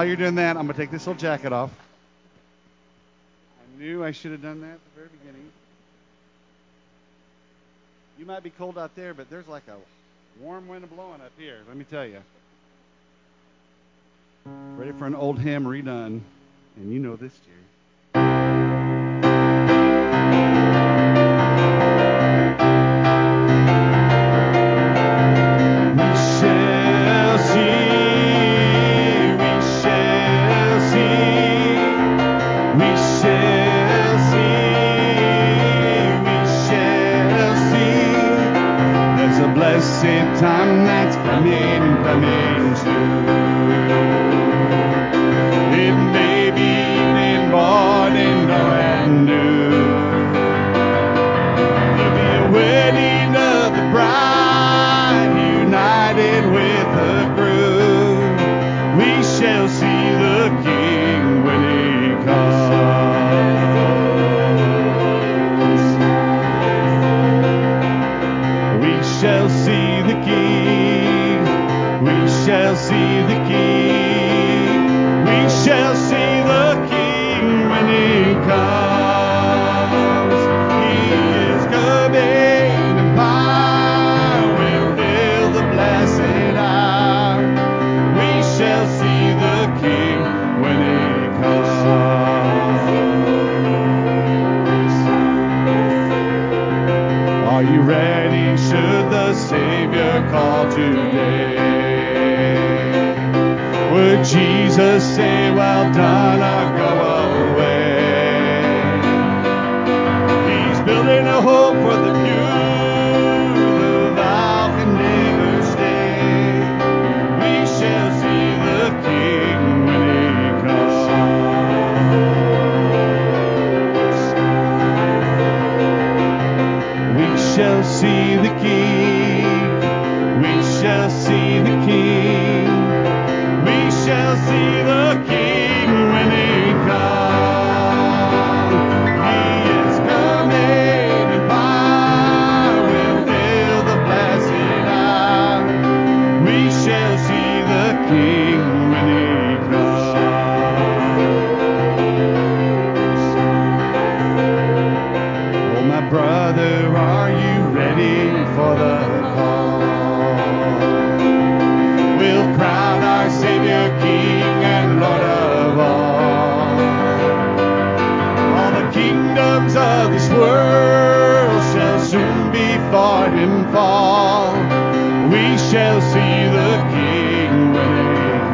while you're doing that, I'm going to take this little jacket off. I knew I should have done that at the very beginning. You might be cold out there, but there's like a warm wind blowing up here, let me tell you. Ready for an old hymn redone, and you know this, Jerry. Time that's coming soon. It may be evening, morning, or at noon. There'll be a wedding of the bride united with the groom. We shall see the King when he comes. We shall see the King, we shall see the King, we shall see the King when he comes. He is coming, and power will fill the blessed hour. We shall see the King when he comes. Are you ready? Should the Savior call today? Would Jesus say, well done, or go away? He's building a hope for the few, the vow can never stay. We shall see the King when he comes. We shall see the King, we shall see the King, we shall see the King when he comes. He is coming, and power will fill the blessed hour. We shall see the King when he comes. Oh, my brother, are you ready for the call? We'll crown our Savior King and Lord of all. All the kingdoms of this world shall soon before him fall. We shall see the King when he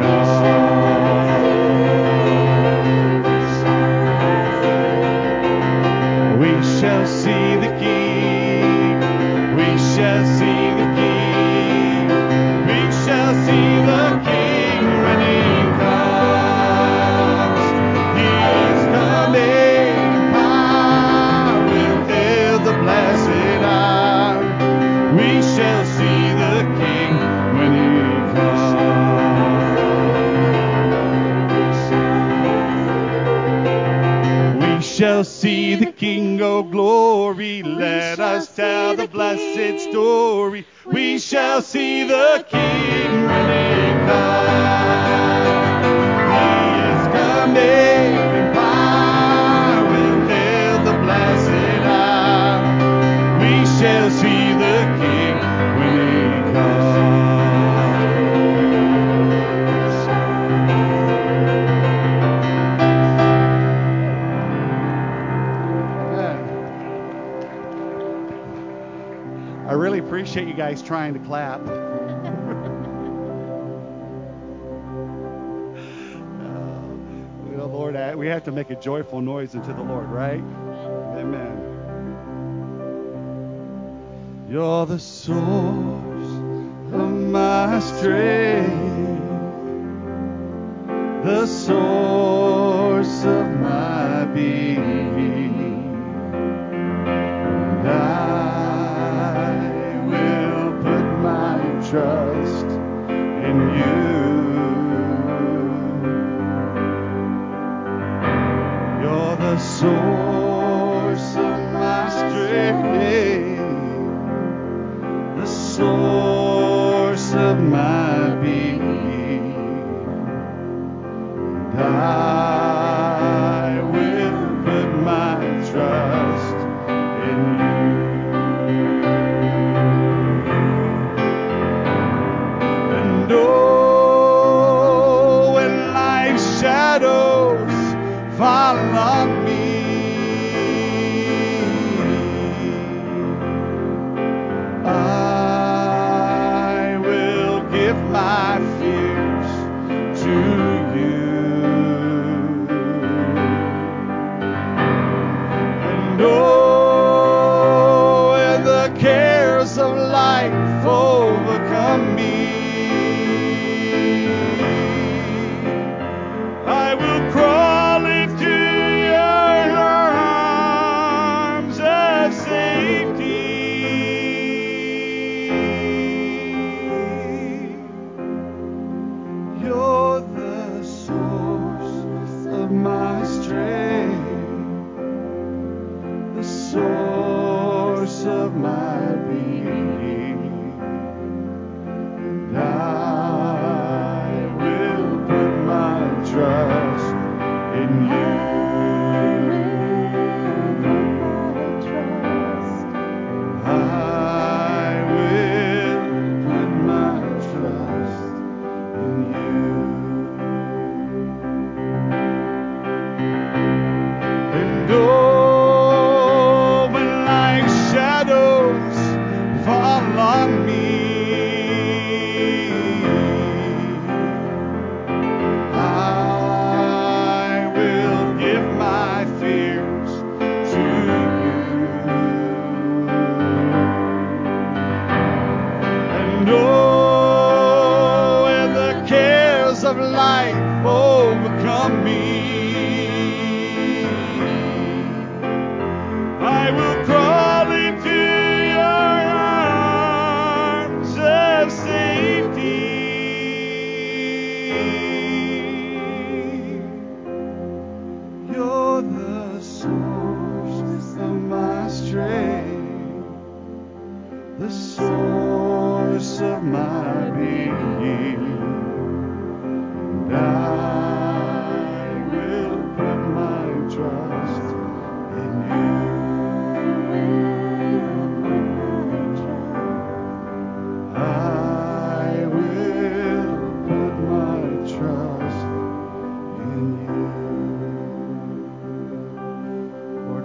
comes. We shall see the King, we shall see the King, we shall see the King when he comes. He is coming, power will fill the blessed hour. We shall see the King when he comes. We shall see the King, oh glory, let us tell the blessed story. We shall see the King when he comes. He is coming, and power will fill the blessed hour. We shall see the King when he comes. I really appreciate you guys trying to clap. Lord, we have to make a joyful noise unto the Lord, right? Amen. You're the source of my strength, the source of my being. And I will put my trust in you. You're the source of my strength, the source of my being.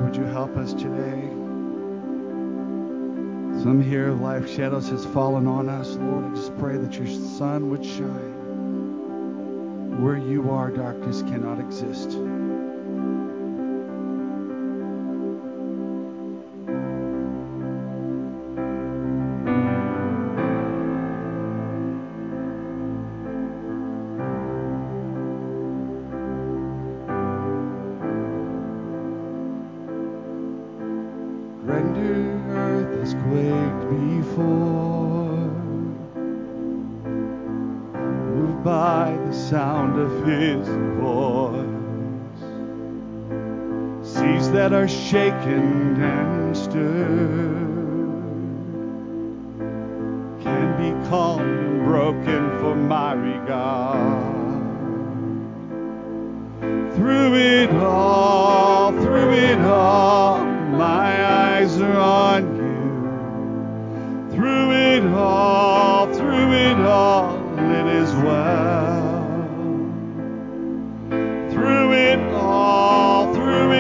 would you help us today? Some here, life shadows has fallen on us. Lord, I just pray that your sun would shine. Where you are, darkness cannot exist. That are shaken and stirred can be calm and broken for my regard. Through it all, my eyes are on you. Through it all, it is well. Through it all,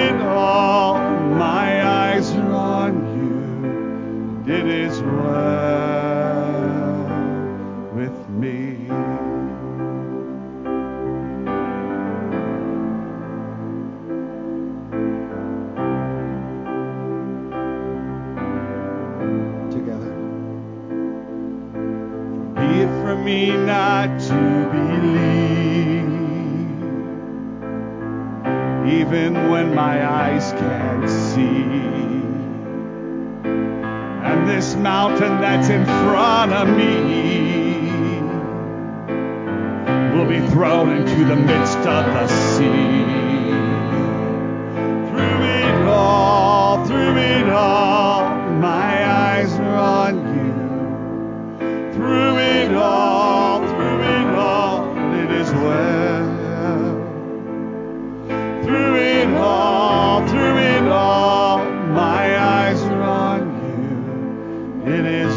my eyes are on you. It is well with me. Together. Be it from me not to believe, even when my eyes can't see. And this mountain that's in front of me will be thrown into the midst of the sea. Through it all, my eyes are on you. Through it all, it is well. Through it all, my eyes are on you. It is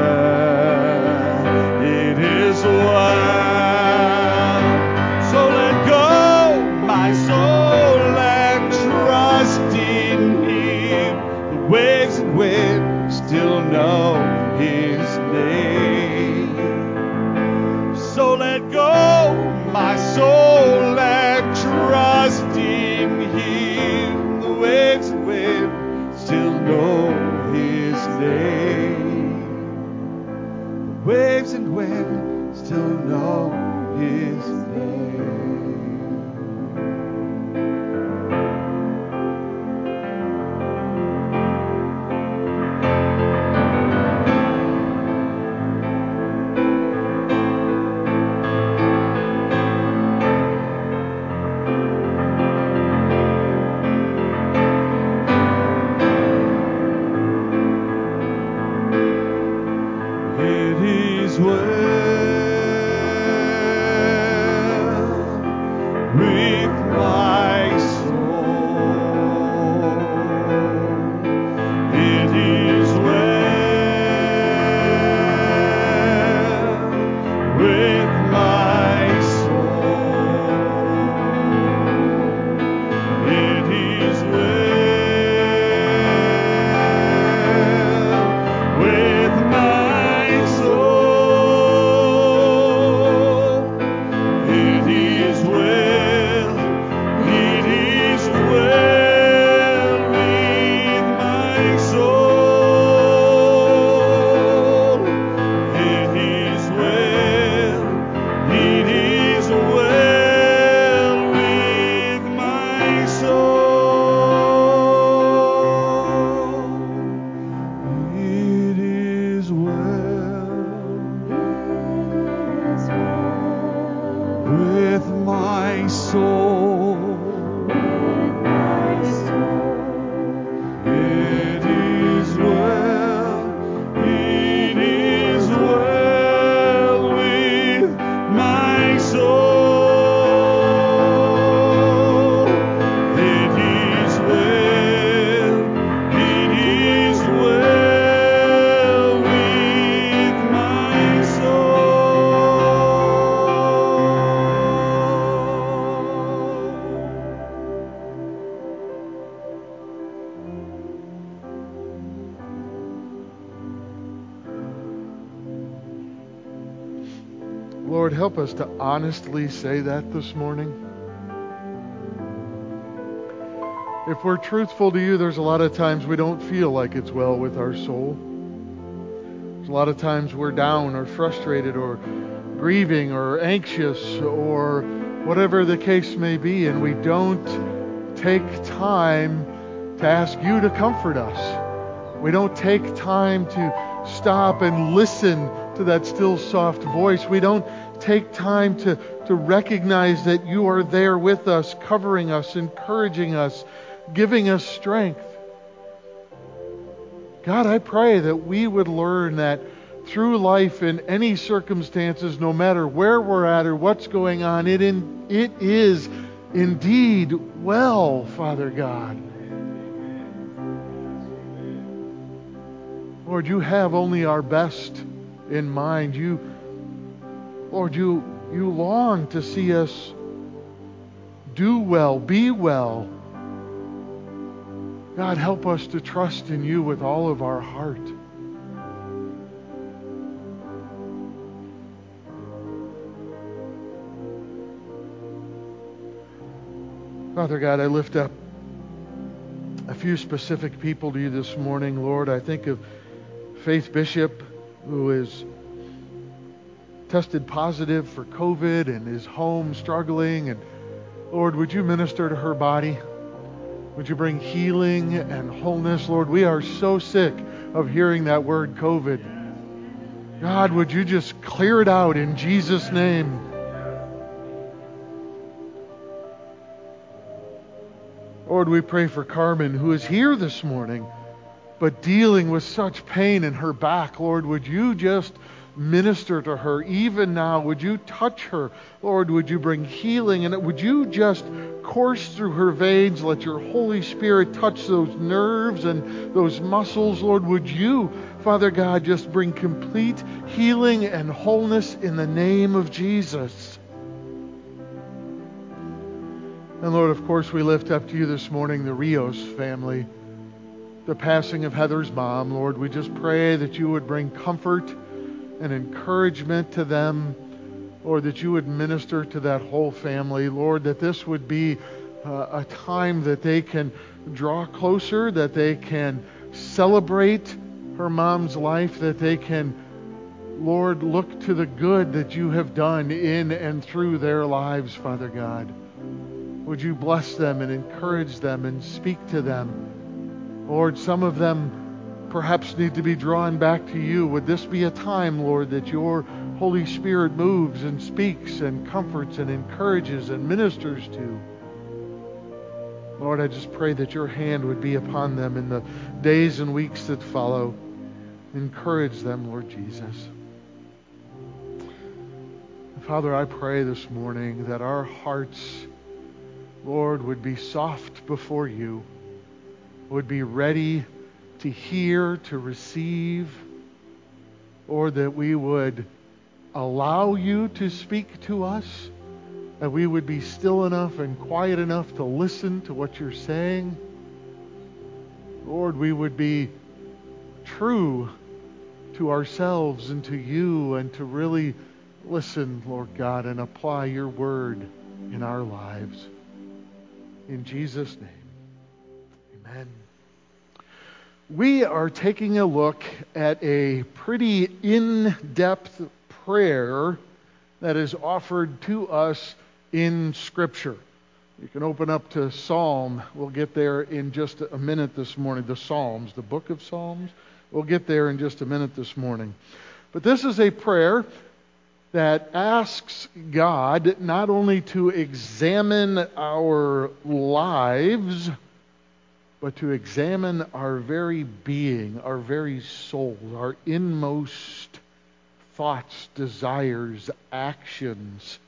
well, it is well. So let go, my soul, and trust in him. The waves and winds still know his name. So let go, my soul, and trust in him. The waves and winds still know his name. Lord, help us to honestly say that this morning. If we're truthful to you, there's a lot of times we don't feel like it's well with our soul. There's a lot of times we're down or frustrated or grieving or anxious or whatever the case may be, and we don't take time to ask you to comfort us. We don't take time to stop and listen to that still soft voice. We don't take time to recognize that you are there with us, covering us, encouraging us, giving us strength. God, I pray that we would learn that through life in any circumstances, no matter where we're at or what's going on, it is indeed well, Father God. Lord, you have only our best in mind. Lord, you long to see us do well, be well. God, help us to trust in you with all of our heart. Father God, I lift up a few specific people to you this morning, Lord. I think of Faith Bishop, who is tested positive for COVID and is home struggling. And Lord, would you minister to her body? Would you bring healing and wholeness? Lord, we are so sick of hearing that word COVID. God, would you just clear it out in Jesus' name? Lord, we pray for Carmen, who is here this morning, but dealing with such pain in her back. Lord, would you just minister to her even now? Would you touch her? Lord, would you bring healing? And would you just course through her veins? Let your Holy Spirit touch those nerves and those muscles. Lord, would you, Father God, just bring complete healing and wholeness in the name of Jesus. And Lord, of course, we lift up to you this morning the Rios family, the passing of Heather's mom. Lord, we just pray that you would bring comfort and encouragement to them. Lord, that you would minister to that whole family. Lord, that this would be a time that they can draw closer, that they can celebrate her mom's life, that they can, Lord, look to the good that you have done in and through their lives, Father God. Would you bless them and encourage them and speak to them? Lord, some of them perhaps need to be drawn back to you. Would this be a time, Lord, that your Holy Spirit moves and speaks and comforts and encourages and ministers to? Lord, I just pray that your hand would be upon them in the days and weeks that follow. Encourage them, Lord Jesus. Father, I pray this morning that our hearts, Lord, would be soft before you, would be ready to hear, to receive, or that we would allow you to speak to us, that we would be still enough and quiet enough to listen to what you're saying. Lord, we would be true to ourselves and to you, and to really listen, Lord God, and apply your word in our lives. In Jesus' name, amen. We are taking a look at a pretty in-depth prayer that is offered to us in Scripture. You can open up to Psalm. We'll get there in just a minute this morning. The Psalms, the book of Psalms. We'll get there in just a minute this morning. But this is a prayer that asks God not only to examine our lives, but to examine our very being, our very soul, our inmost thoughts, desires, actions.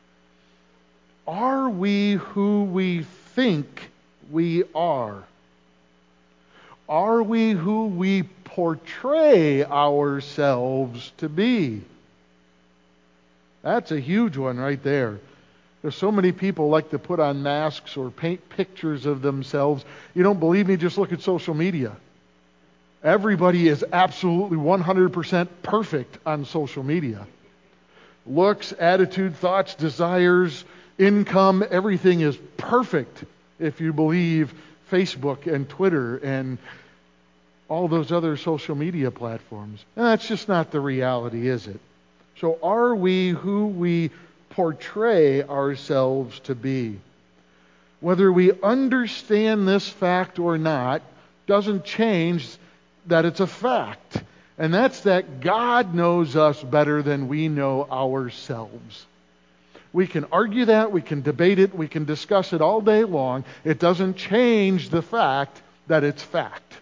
Are we who we think we are? Are we who we portray ourselves to be? That's a huge one right there. There's so many people like to put on masks or paint pictures of themselves. You don't believe me? Just look at social media. Everybody is absolutely 100% perfect on social media. Looks, attitude, thoughts, desires, income, everything is perfect if you believe Facebook and Twitter and all those other social media platforms. And that's just not the reality, is it? So are we who we portray ourselves to be? Whether we understand this fact or not doesn't change that it's a fact. And that's that God knows us better than we know ourselves. We can argue that, we can debate it, we can discuss it all day long. It doesn't change the fact that it's fact.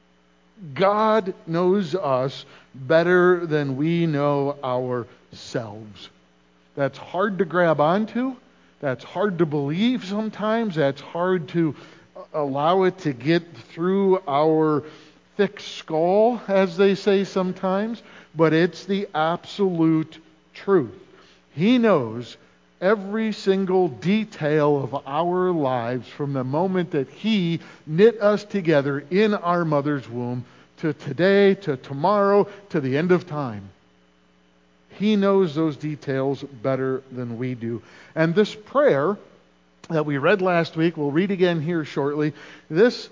God knows us better than we know ourselves. That's hard to grab onto. That's hard to believe sometimes. That's hard to allow it to get through our thick skull, as they say sometimes. But it's the absolute truth. He knows every single detail of our lives from the moment that He knit us together in our mother's womb to today, to tomorrow, to the end of time. He knows those details better than we do. And this prayer that we read last week, we'll read again here shortly, this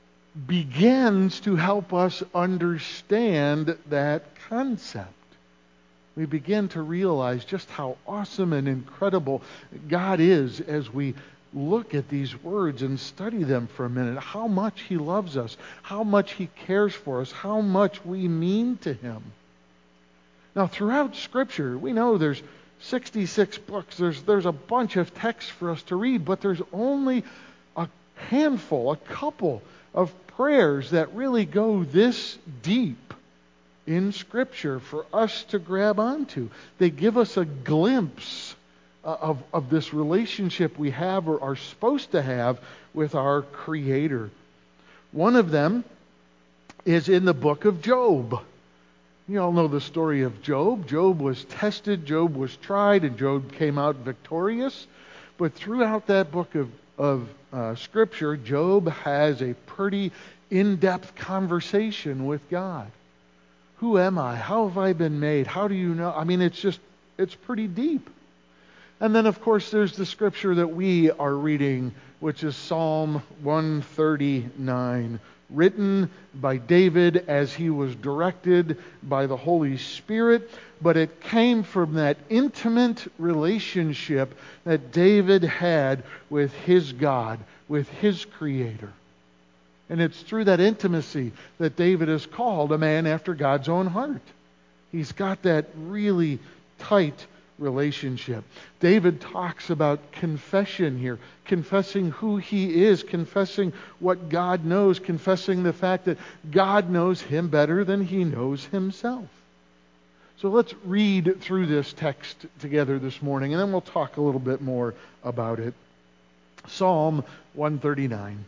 begins to help us understand that concept. We begin to realize just how awesome and incredible God is as we look at these words and study them for a minute. How much He loves us, how much He cares for us, how much we mean to Him. Now, throughout Scripture, we know there's 66 books. There's a bunch of texts for us to read, but there's only a handful, a couple of prayers that really go this deep in Scripture for us to grab onto. They give us a glimpse of this relationship we have or are supposed to have with our Creator. One of them is in the book of Job. You all know the story of Job. Job was tested, Job was tried, and Job came out victorious. But throughout that book of Scripture, Job has a pretty in-depth conversation with God. Who am I? How have I been made? How do you know? I mean, it's pretty deep. And then, of course, there's the Scripture that we are reading, which is Psalm 139. Written by David as he was directed by the Holy Spirit, but it came from that intimate relationship that David had with his God, with his Creator. And it's through that intimacy that David is called a man after God's own heart. He's got that really tight relationship. David talks about confession here, confessing who he is, confessing what God knows, confessing the fact that God knows him better than he knows himself. So let's read through this text together this morning, and then we'll talk a little bit more about it. Psalm 139.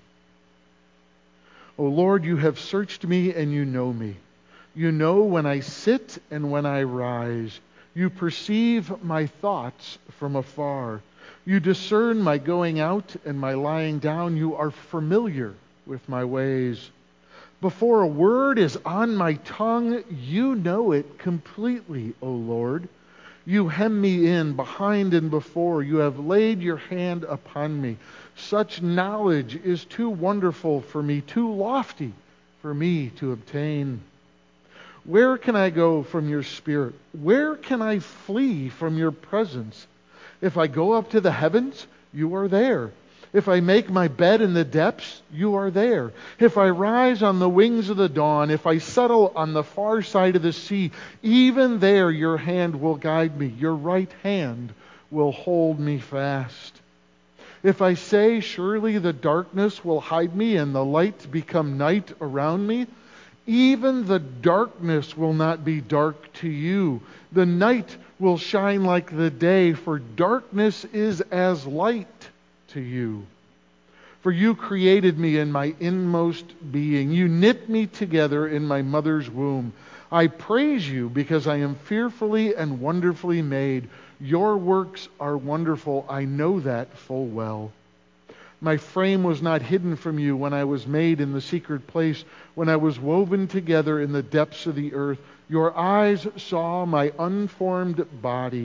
O Lord, you have searched me and you know me. You know when I sit and when I rise. You perceive my thoughts from afar. You discern my going out and my lying down. You are familiar with my ways. Before a word is on my tongue, you know it completely, O Lord. You hem me in behind and before. You have laid your hand upon me. Such knowledge is too wonderful for me, too lofty for me to obtain. Where can I go from your Spirit? Where can I flee from your presence? If I go up to the heavens, you are there. If I make my bed in the depths, you are there. If I rise on the wings of the dawn, if I settle on the far side of the sea, even there your hand will guide me. Your right hand will hold me fast. If I say, surely the darkness will hide me and the light become night around me, even the darkness will not be dark to you. The night will shine like the day, for darkness is as light to you. For you created me in my inmost being. You knit me together in my mother's womb. I praise you because I am fearfully and wonderfully made. Your works are wonderful. I know that full well. My frame was not hidden from you when I was made in the secret place, when I was woven together in the depths of the earth. Your eyes saw my unformed body.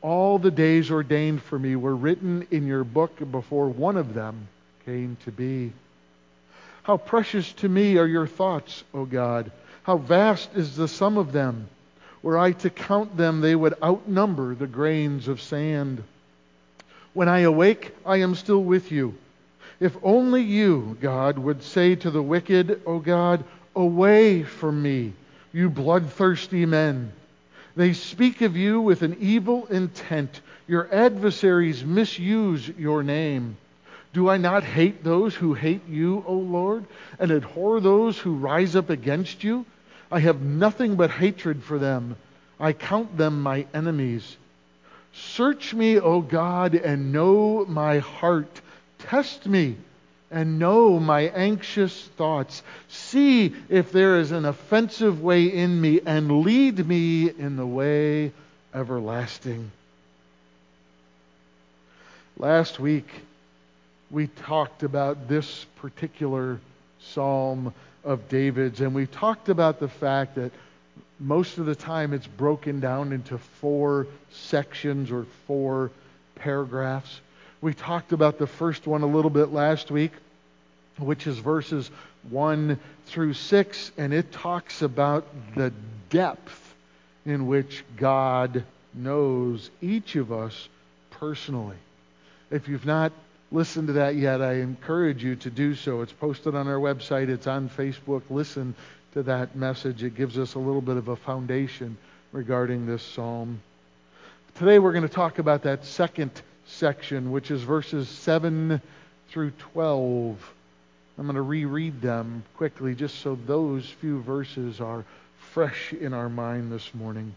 All the days ordained for me were written in your book before one of them came to be. How precious to me are your thoughts, O God. How vast is the sum of them. Were I to count them, they would outnumber the grains of sand. When I awake, I am still with you. If only you, God, would say to the wicked, O God, away from me, you bloodthirsty men. They speak of you with an evil intent. Your adversaries misuse your name. Do I not hate those who hate you, O Lord, and abhor those who rise up against you? I have nothing but hatred for them. I count them my enemies. Search me, O God, and know my heart. Test me and know my anxious thoughts. See if there is an offensive way in me, and lead me in the way everlasting. Last week, we talked about this particular Psalm of David's, and we talked about the fact that most of the time it's broken down into 4 sections or 4 paragraphs. We talked about the first one a little bit last week, which is verses 1 through 6, and it talks about the depth in which God knows each of us personally. If you've not listened to that yet, I encourage you to do so. It's posted on our website. It's on Facebook. Listen to that message. It gives us a little bit of a foundation regarding this psalm. Today we're going to talk about that second section, which is verses 7 through 12. I'm going to reread them quickly just so those few verses are fresh in our mind this morning.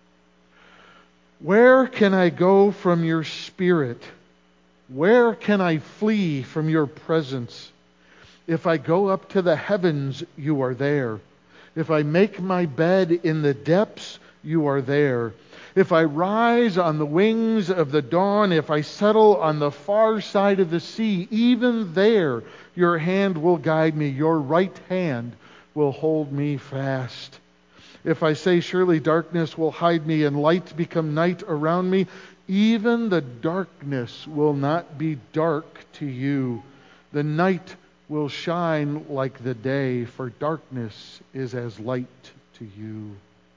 Where can I go from your Spirit? Where can I flee from your presence? If I go up to the heavens, you are there. If I make my bed in the depths, you are there. If I rise on the wings of the dawn, if I settle on the far side of the sea, even there your hand will guide me, your right hand will hold me fast. If I say, surely darkness will hide me and light become night around me, even the darkness will not be dark to you. The night will shine like the day, for darkness is as light to you.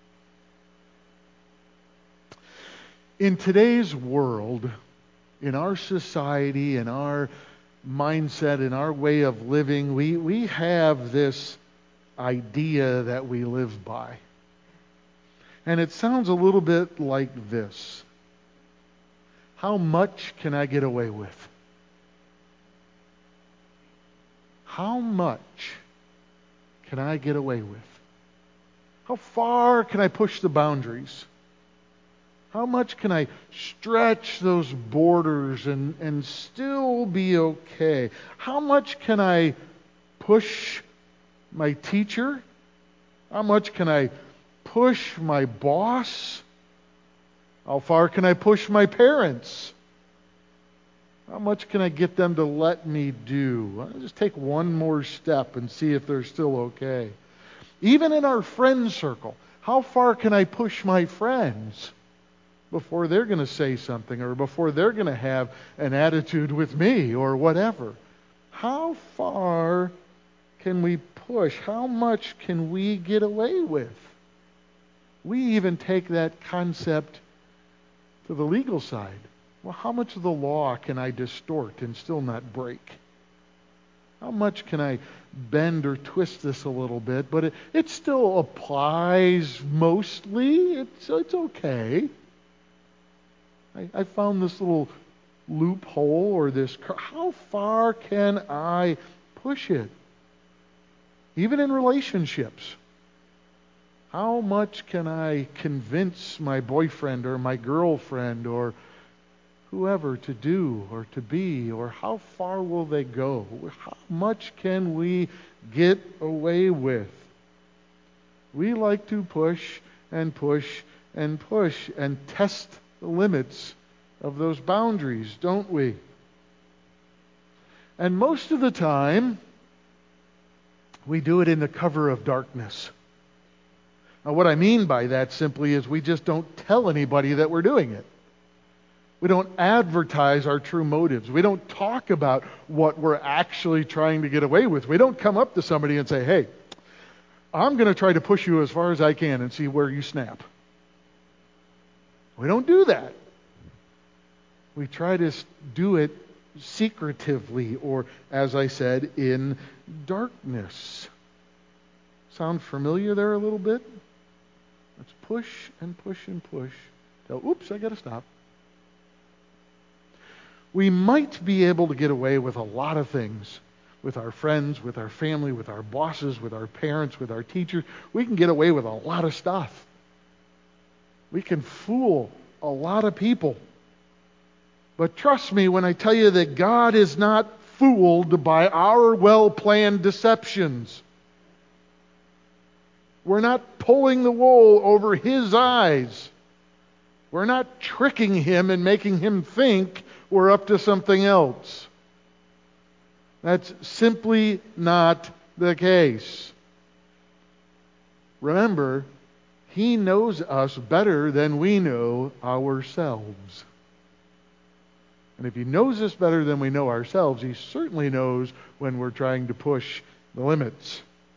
In today's world, in our society, in our mindset, in our way of living, we have this idea that we live by. And it sounds a little bit like this. How much can I get away with? How much can I get away with? How far can I push the boundaries? How much can I stretch those borders and still be okay? How much can I push my teacher? How much can I push my boss? How far can I push my parents? How much can I get them to let me do? I'll just take one more step and see if they're still okay. Even in our friend circle, how far can I push my friends before they're going to say something or before they're going to have an attitude with me or whatever? How far can we push? How much can we get away with? We even take that concept to the legal side. Well, how much of the law can I distort and still not break? How much can I bend or twist this a little bit, but it still applies mostly? It's okay. I found this little loophole or this. How far can I push it? Even in relationships. How much can I convince my boyfriend or my girlfriend or whoever to do or to be, or how far will they go? How much can we get away with? We like to push and push and push and test the limits of those boundaries, don't we? And most of the time, we do it in the cover of darkness. Now, what I mean by that simply is we just don't tell anybody that we're doing it. We don't advertise our true motives. We don't talk about what we're actually trying to get away with. We don't come up to somebody and say, hey, I'm going to try to push you as far as I can and see where you snap. We don't do that. We try to do it secretively, or, as I said, in darkness. Sound familiar there a little bit? Let's push and push and push. Oops, I got to stop. We might be able to get away with a lot of things with our friends, with our family, with our bosses, with our parents, with our teachers. We can get away with a lot of stuff. We can fool a lot of people. But trust me when I tell you that God is not fooled by our well-planned deceptions. We're not pulling the wool over His eyes. We're not tricking Him and making Him think we're up to something else. That's simply not the case. Remember, He knows us better than we know ourselves. And if He knows us better than we know ourselves, He certainly knows when we're trying to push the limits.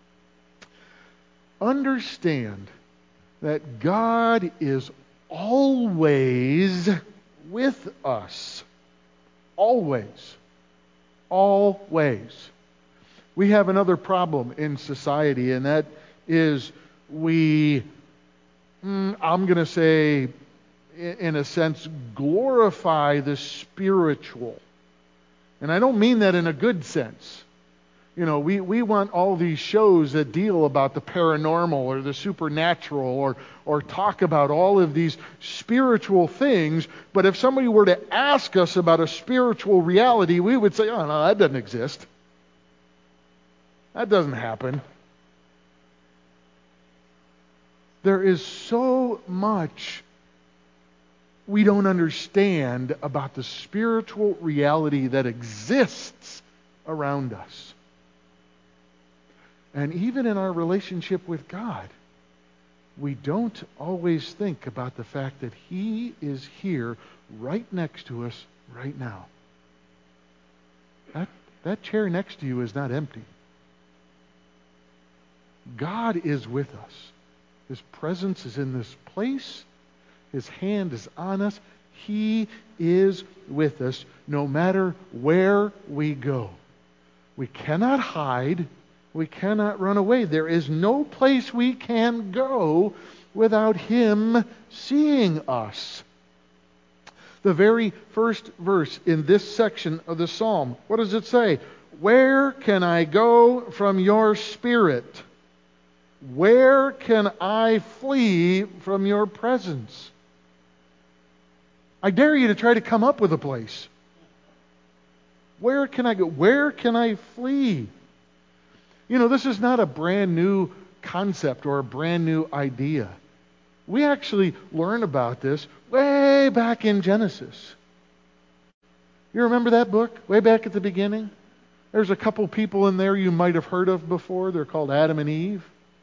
Understand that God is always with us. Always. Always. We have another problem in society, and that is I'm going to say, in a sense, glorify the spiritual. And I don't mean that in a good sense. You know, we want all these shows that deal about the paranormal or the supernatural or talk about all of these spiritual things. But if somebody were to ask us about a spiritual reality, we would say, oh, no, that doesn't exist. That doesn't happen. There is so much we don't understand about the spiritual reality that exists around us. And even in our relationship with God, we don't always think about the fact that He is here right next to us right now. That chair next to you is not empty. God is with us. His presence is in this place. His hand is on us. He is with us no matter where we go. We cannot hide. We cannot run away. There is no place we can go without Him seeing us. The very first verse in this section of the psalm, what does it say? Where can I go from your Spirit? Where can I flee from your presence? I dare you to try to come up with a place. Where can I go? Where can I flee? You know, this is not a brand new concept or a brand new idea. We actually learn about this way back in Genesis. You remember that book? Way back at the beginning? There's a couple people in there you might have heard of before. They're called Adam and Eve.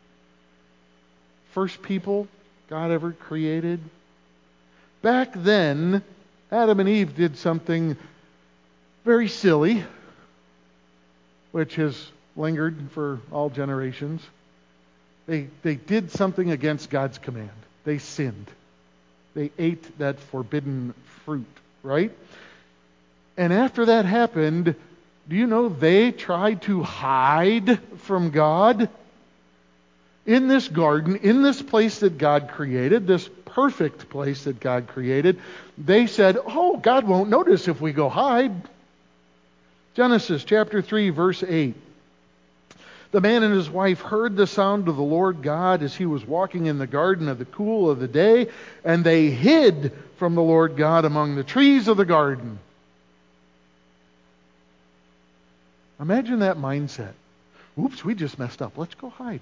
First people God ever created. Back then, Adam and Eve did something very silly, which has lingered for all generations. They did something against God's command. They sinned. They ate that forbidden fruit, right? And after that happened, do you know they tried to hide from God? In this garden, in this place that God created, this perfect place that God created, they said, oh, God won't notice if we go hide. Genesis chapter 3, verse 8. The man and his wife heard the sound of the Lord God as He was walking in the garden of the cool of the day, and they hid from the Lord God among the trees of the garden. Imagine that mindset. Oops, we just messed up. Let's go hide.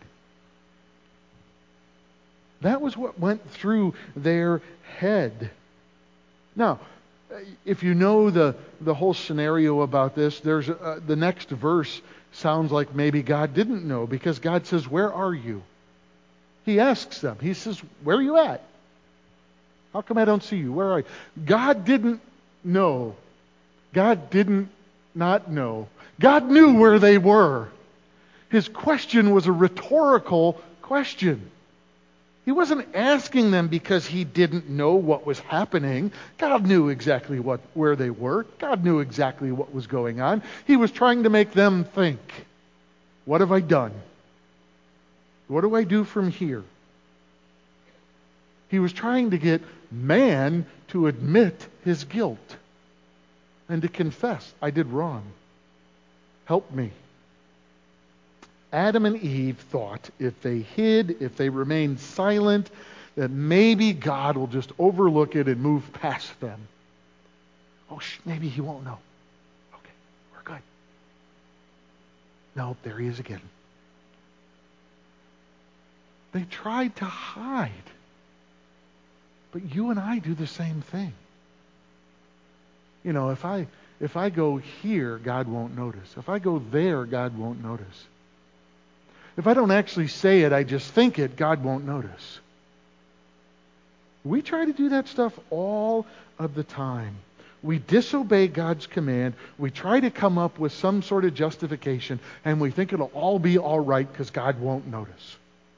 That was what went through their head. Now, if you know the whole scenario about this, there's the next verse sounds like maybe God didn't know, because God says, where are you? He asks them. He says, where are you at? How come I don't see you? Where are you? God didn't know. God didn't not know. God knew where they were. His question was a rhetorical question. He wasn't asking them because he didn't know what was happening. God knew exactly where they were. God knew exactly what was going on. He was trying to make them think, what have I done? What do I do from here? He was trying to get man to admit his guilt and to confess, I did wrong. Help me. Adam and Eve thought if they hid, if they remained silent, that maybe God will just overlook it and move past them. Oh, maybe he won't know. Okay, we're good. No, there he is again. They tried to hide. But you and I do the same thing. You know, if I go here, God won't notice. If I go there, God won't notice. If I don't actually say it, I just think it, God won't notice. We try to do that stuff all of the time. We disobey God's command. We try to come up with some sort of justification, and we think it'll all be all right because God won't notice.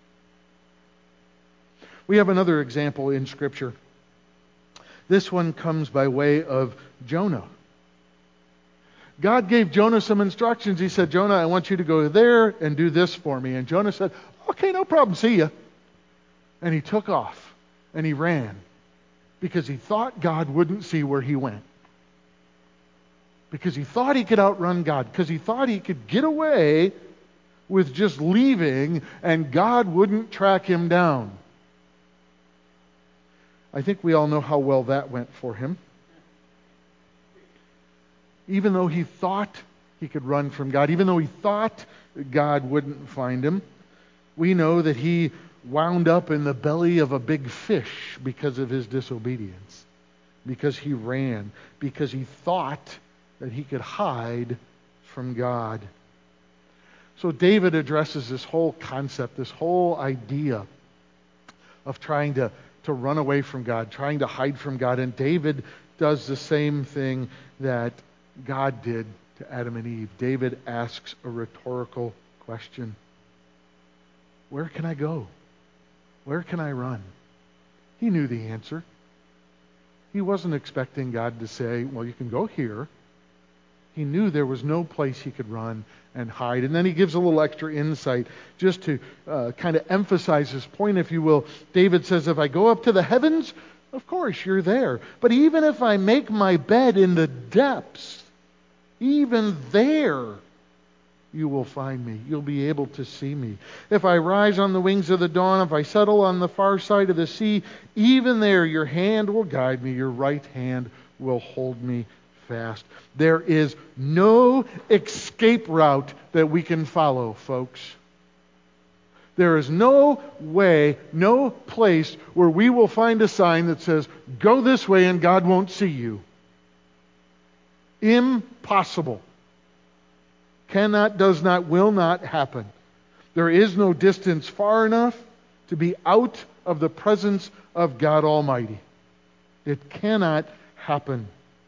We have another example in Scripture. This one comes by way of Jonah. God gave Jonah some instructions. He said, Jonah, I want you to go there and do this for me. And Jonah said, okay, no problem, see ya. And he took off and he ran because he thought God wouldn't see where he went. Because he thought he could outrun God. Because he thought he could get away with just leaving and God wouldn't track him down. I think we all know how well that went for him. Even though he thought he could run from God, even though he thought God wouldn't find him, we know that he wound up in the belly of a big fish because of his disobedience, because he ran, because he thought that he could hide from God. So David addresses this whole concept, this whole idea of trying to run away from God, trying to hide from God. And David does the same thing that God did to Adam and Eve. David asks a rhetorical question. Where can I go? Where can I run? He knew the answer. He wasn't expecting God to say, well, you can go here. He knew there was no place he could run and hide. And then he gives a little extra insight just to kind of emphasize his point, if you will. David says, if I go up to the heavens, of course you're there. But even if I make my bed in the depths, even there you will find me. You'll be able to see me. If I rise on the wings of the dawn, if I settle on the far side of the sea, even there your hand will guide me, your right hand will hold me fast. There is no escape route that we can follow, folks. There is no way, no place where we will find a sign that says, go this way and God won't see you. Impossible. Cannot, does not, will not happen. There is no distance far enough to be out of the presence of God Almighty. It cannot happen.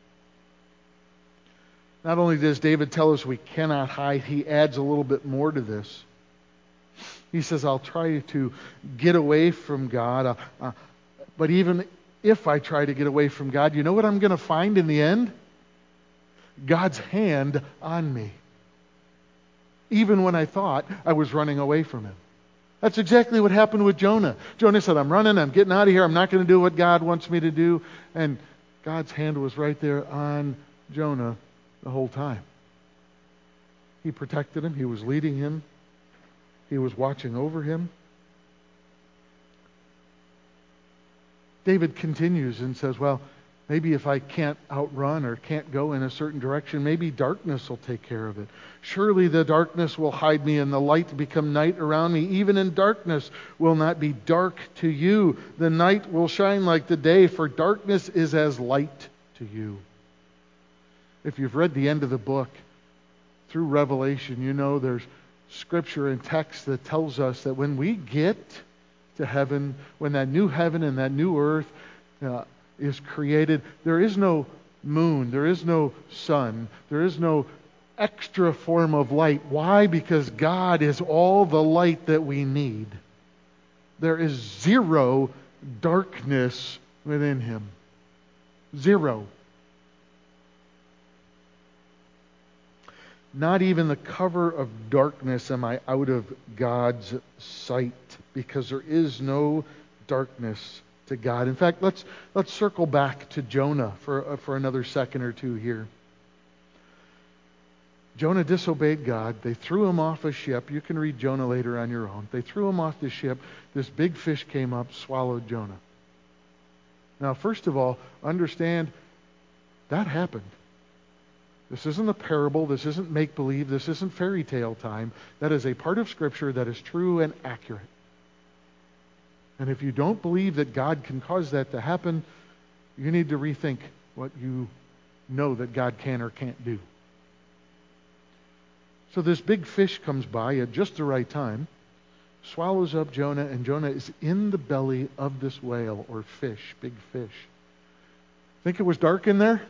Not only does David tell us we cannot hide, he adds a little bit more to this. He says, I'll try to get away from God, but even if I try to get away from God, you know what I'm going to find in the end? God's hand on me. Even when I thought I was running away from him. That's exactly what happened with Jonah. Jonah said, I'm running, I'm getting out of here, I'm not going to do what God wants me to do. And God's hand was right there on Jonah the whole time. He protected him, he was leading him, he was watching over him. David continues and says, well, maybe if I can't outrun or can't go in a certain direction, maybe darkness will take care of it. Surely the darkness will hide me and the light become night around me. Even in darkness will not be dark to you. The night will shine like the day, for darkness is as light to you. If you've read the end of the book through Revelation, you know there's scripture and text that tells us that when we get to heaven, when that new heaven and that new earth is created, there is no moon. There is no sun. There is no extra form of light. Why? Because God is all the light that we need. There is zero darkness within Him. Zero. Not even the cover of darkness am I out of God's sight, because there is no darkness to God. In fact, let's circle back to Jonah for another second or two here. Jonah disobeyed God. They threw him off a ship. You can read Jonah later on your own. They threw him off the ship. This big fish came up, swallowed Jonah. Now, first of all, understand that happened. This isn't a parable. This isn't make-believe. This isn't fairy tale time. That is a part of Scripture that is true and accurate. And if you don't believe that God can cause that to happen, you need to rethink what you know that God can or can't do. So this big fish comes by at just the right time, swallows up Jonah, and Jonah is in the belly of this whale or fish, big fish. Think it was dark in there?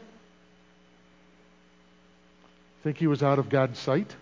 Think he was out of God's sight?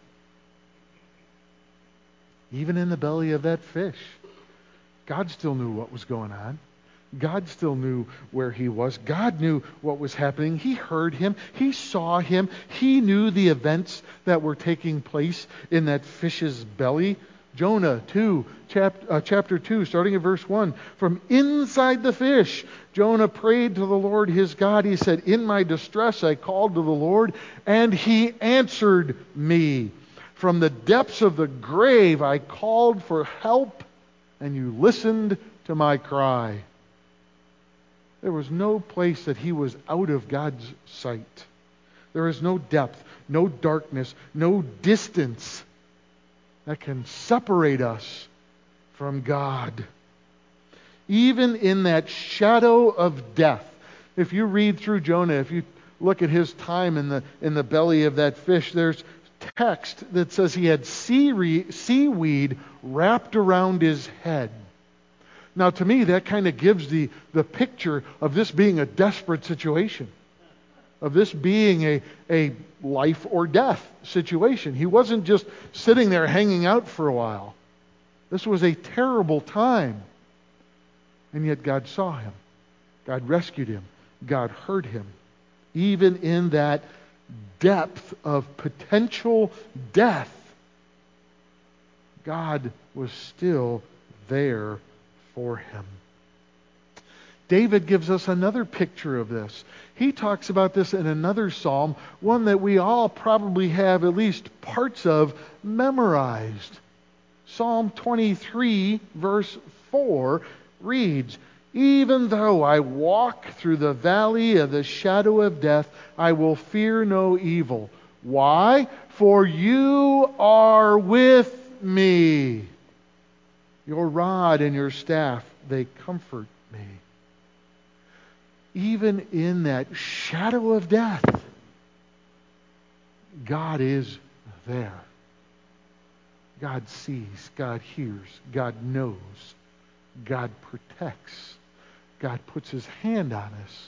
Even in the belly of that fish, God still knew what was going on. God still knew where he was. God knew what was happening. He heard him. He saw him. He knew the events that were taking place in that fish's belly. Jonah 2, chapter 2, starting at verse 1. From inside the fish, Jonah prayed to the Lord his God. He said, "In my distress I called to the Lord, and he answered me. From the depths of the grave I called for help, and you listened to my cry." There was no place that he was out of God's sight. There is no depth, no darkness, no distance that can separate us from God. Even in that shadow of death, if you read through Jonah, if you look at his time in the belly of that fish, there's text that says he had seaweed wrapped around his head. Now, to me, that kind of gives the picture of this being a desperate situation, of this being a life or death situation. He wasn't just sitting there hanging out for a while. This was a terrible time. And yet God saw him. God rescued him. God heard him. Even in that depth of potential death, God was still there for him. David gives us another picture of this. He talks about this in another psalm, one that we all probably have at least parts of memorized. Psalm 23, verse 4 reads, "Even though I walk through the valley of the shadow of death, I will fear no evil." Why? "For you are with me. Your rod and your staff, they comfort me." Even in that shadow of death, God is there. God sees, God hears, God knows, God protects, God puts his hand on us.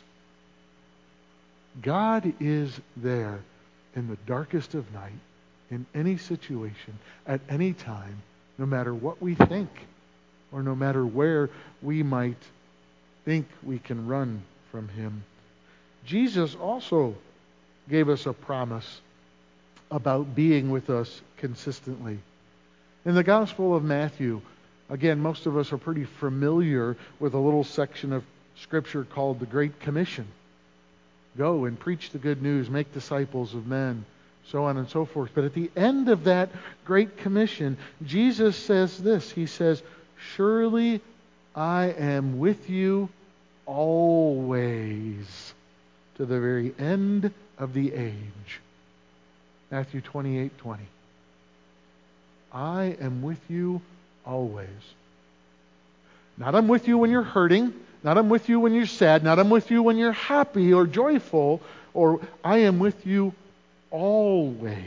God is there in the darkest of night, in any situation, at any time, no matter what we think, or no matter where we might think we can run from him. Jesus also gave us a promise about being with us consistently. In the Gospel of Matthew, again, most of us are pretty familiar with a little section of Scripture called the Great Commission. Go and preach the good news, make disciples of men, so on and so forth. But at the end of that Great Commission, Jesus says this. He says, "Surely I am with you always, to the very end of the age." Matthew 28:20. I am with you always. Not I'm with you when you're hurting. Not I'm with you when you're sad. Not I'm with you when you're happy or joyful. Or I am with you always.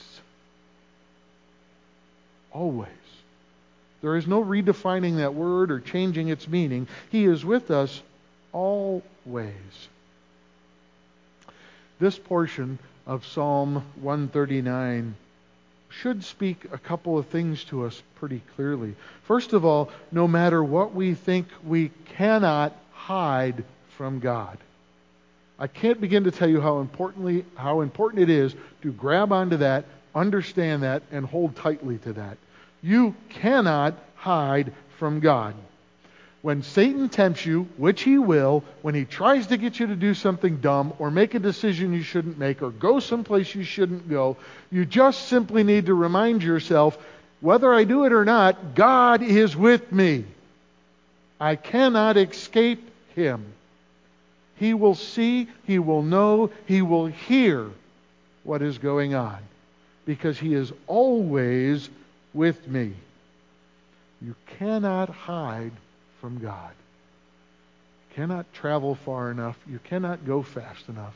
Always. There is no redefining that word or changing its meaning. He is with us always. This portion of Psalm 139 should speak a couple of things to us pretty clearly. First of all, no matter what we think, we cannot hide from God. I can't begin to tell you how important it is to grab onto that, understand that, and hold tightly to that. You cannot hide from God. When Satan tempts you, which he will, when he tries to get you to do something dumb or make a decision you shouldn't make or go someplace you shouldn't go, you just simply need to remind yourself, whether I do it or not, God is with me. I cannot escape him. He will see, he will know, he will hear what is going on, because he is always with me. You cannot hide from God. You cannot travel far enough. You cannot go fast enough.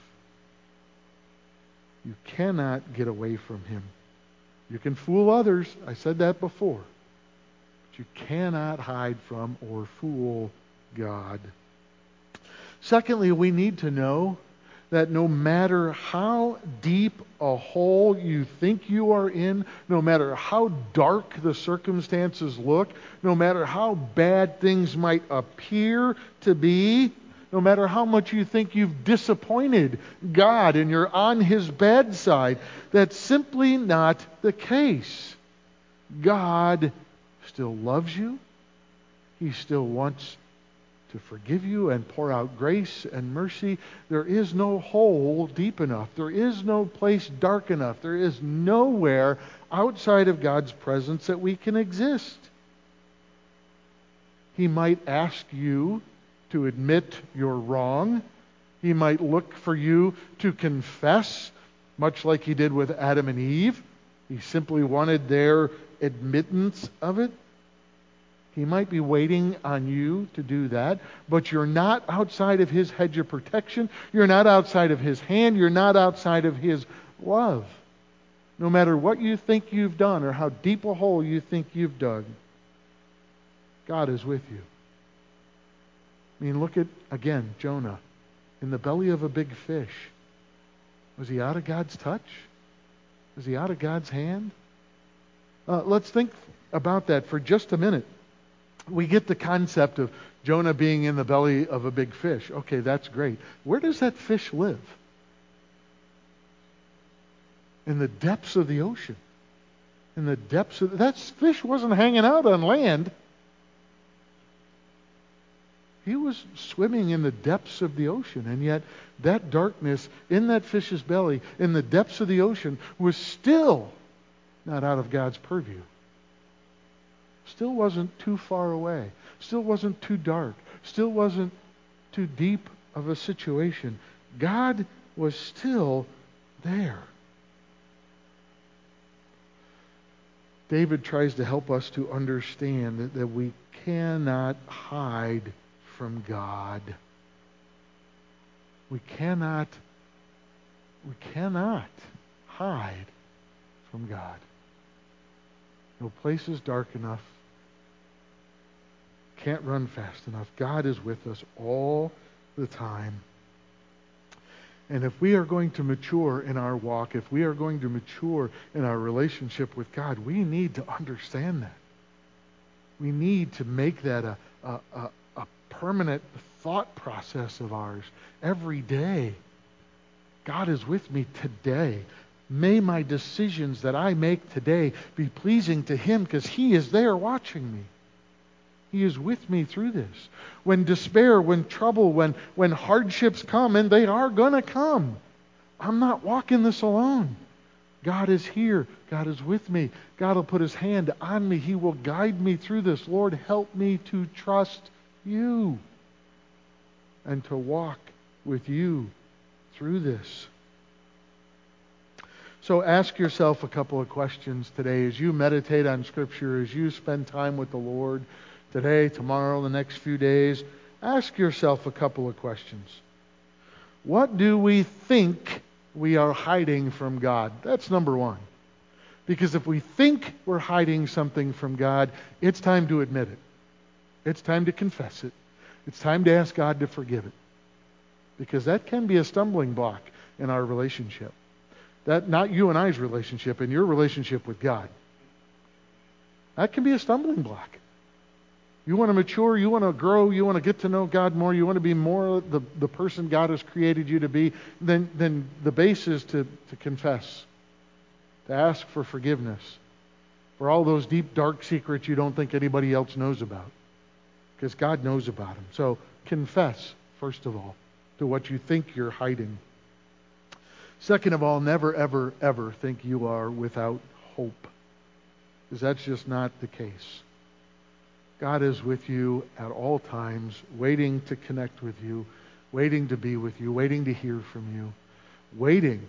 You cannot get away from him. You can fool others. I said that before. But you cannot hide from or fool God. Secondly, we need to know that no matter how deep a hole you think you are in, no matter how dark the circumstances look, no matter how bad things might appear to be, no matter how much you think you've disappointed God and you're on his bad side, that's simply not the case. God still loves you. He still wants to forgive you and pour out grace and mercy. There is no hole deep enough. There is no place dark enough. There is nowhere outside of God's presence that we can exist. He might ask you to admit you're wrong. He might look for you to confess, much like he did with Adam and Eve. He simply wanted their admittance of it. He might be waiting on you to do that, but you're not outside of his hedge of protection. You're not outside of his hand. You're not outside of his love. No matter what you think you've done or how deep a hole you think you've dug, God is with you. I mean, look at, again, Jonah in the belly of a big fish. Was he out of God's touch? Was he out of God's hand? Let's think about that for just a minute. We get the concept of Jonah being in the belly of a big fish. Okay, that's great. Where does that fish live? In the depths of the ocean. In the depths of... That fish wasn't hanging out on land. He was swimming in the depths of the ocean, and yet that darkness in that fish's belly, in the depths of the ocean, was still not out of God's purview. Still wasn't too far away. Still wasn't too dark. Still wasn't too deep of a situation. God was still there. David tries to help us to understand that we cannot hide from God. We cannot hide from God. No place is dark enough. Can't run fast enough. God is with us all the time. And if we are going to mature in our walk, if we are going to mature in our relationship with God, we need to understand that. We need to make that a permanent thought process of ours every day. God is with me today. May my decisions that I make today be pleasing to him, because he is there watching me. He is with me through this. When despair, when trouble, when hardships come, and they are going to come, I'm not walking this alone. God is here. God is with me. God will put his hand on me. He will guide me through this. Lord, help me to trust you and to walk with you through this. So ask yourself a couple of questions today as you meditate on Scripture, as you spend time with the Lord today, tomorrow, the next few days. Ask yourself a couple of questions. What do we think we are hiding from God? That's number one. Because if we think we're hiding something from God, it's time to admit it. It's time to confess it. It's time to ask God to forgive it. Because that can be a stumbling block. in our relationship. That not you and I's relationship, in your relationship with God. That can be a stumbling block. You want to mature, you want to grow, you want to get to know God more, you want to be more the person God has created you to be, then the base is to confess, to ask for forgiveness for all those deep, dark secrets you don't think anybody else knows about. Because God knows about them. So confess, first of all, to what you think you're hiding. Second of all, never, ever, ever think you are without hope. Because that's just not the case. God is with you at all times, waiting to connect with you, waiting to be with you, waiting to hear from you, waiting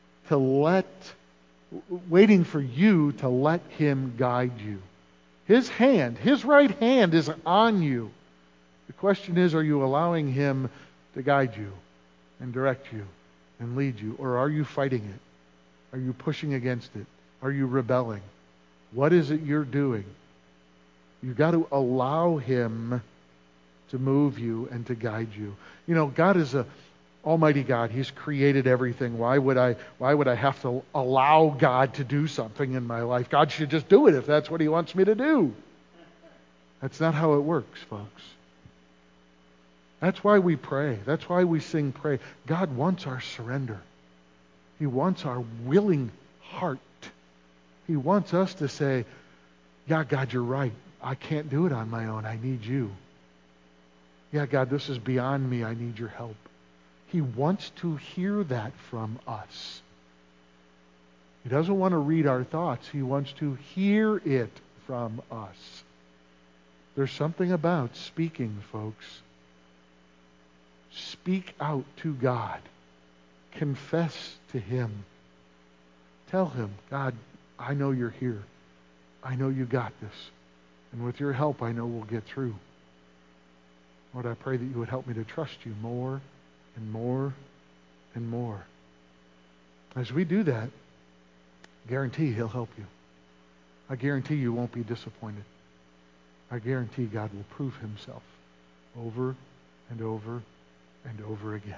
for you to let Him guide you. His hand, His right hand is on you. The question is, are you allowing Him to guide you and direct you and lead you? Or are you fighting it? Are you pushing against it? Are you rebelling? What is it you're doing? You've got to allow Him to move you and to guide you. You know, God is a Almighty God. He's created everything. Why would I have to allow God to do something in my life? God should just do it if that's what He wants me to do. That's not how it works, folks. That's why we pray. That's why we sing pray. God wants our surrender. He wants our willing heart. He wants us to say, yeah, God, you're right. I can't do it on my own. I need you. Yeah, God, this is beyond me. I need your help. He wants to hear that from us. He doesn't want to read our thoughts. He wants to hear it from us. There's something about speaking, folks. Speak out to God. Confess to Him. Tell Him, God, I know you're here. I know you got this. And with your help, I know we'll get through. Lord, I pray that you would help me to trust you more and more and more. As we do that, I guarantee He'll help you. I guarantee you won't be disappointed. I guarantee God will prove Himself over and over and over again.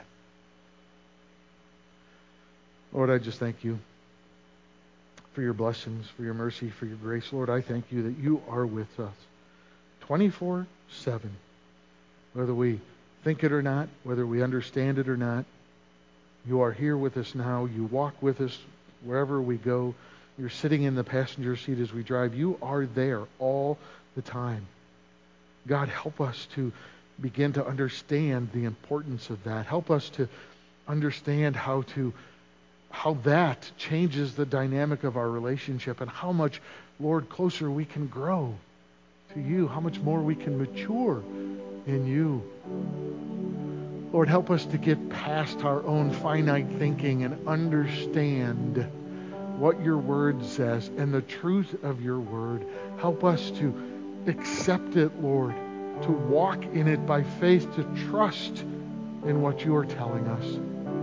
Lord, I just thank you for your blessings, for your mercy, for your grace. Lord, I thank you that you are with us 24/7. Whether we think it or not, whether we understand it or not, you are here with us now. You walk with us wherever we go. You're sitting in the passenger seat as we drive. You are there all the time. God, help us to begin to understand the importance of that. Help us to understand how that changes the dynamic of our relationship and how much, Lord, closer we can grow to you, how much more we can mature in you. Lord, help us to get past our own finite thinking and understand what your word says and the truth of your word. Help us to accept it, Lord, to walk in it by faith, to trust in what you are telling us.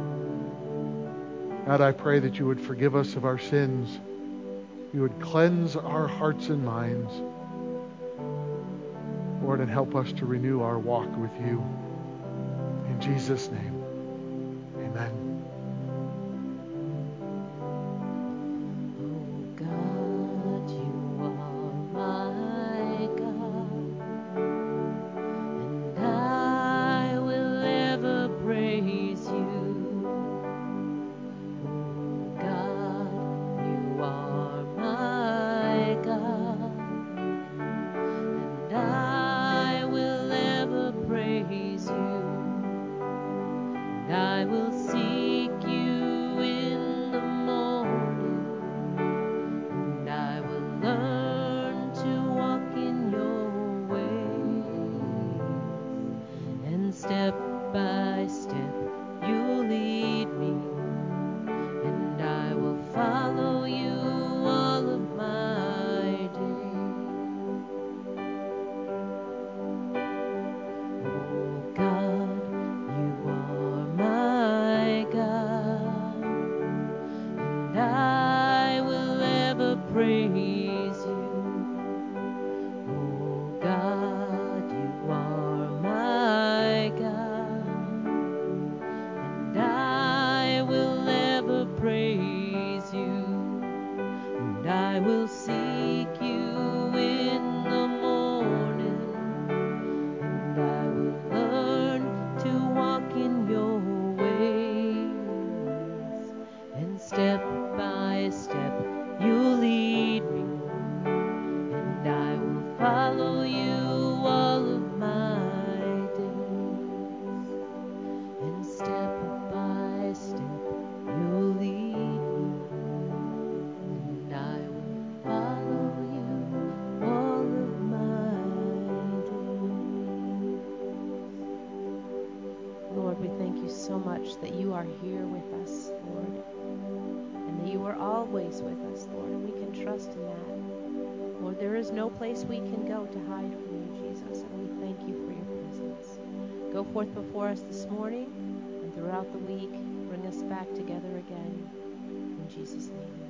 God, I pray that you would forgive us of our sins. You would cleanse our hearts and minds. Lord, and help us to renew our walk with you. In Jesus' name, amen. you so much that you are here with us, Lord, and that you are always with us, Lord, and we can trust in that. Lord, there is no place we can go to hide from you, Jesus, and we thank you for your presence. Go forth before us this morning and throughout the week. Bring us back together again. In Jesus' name.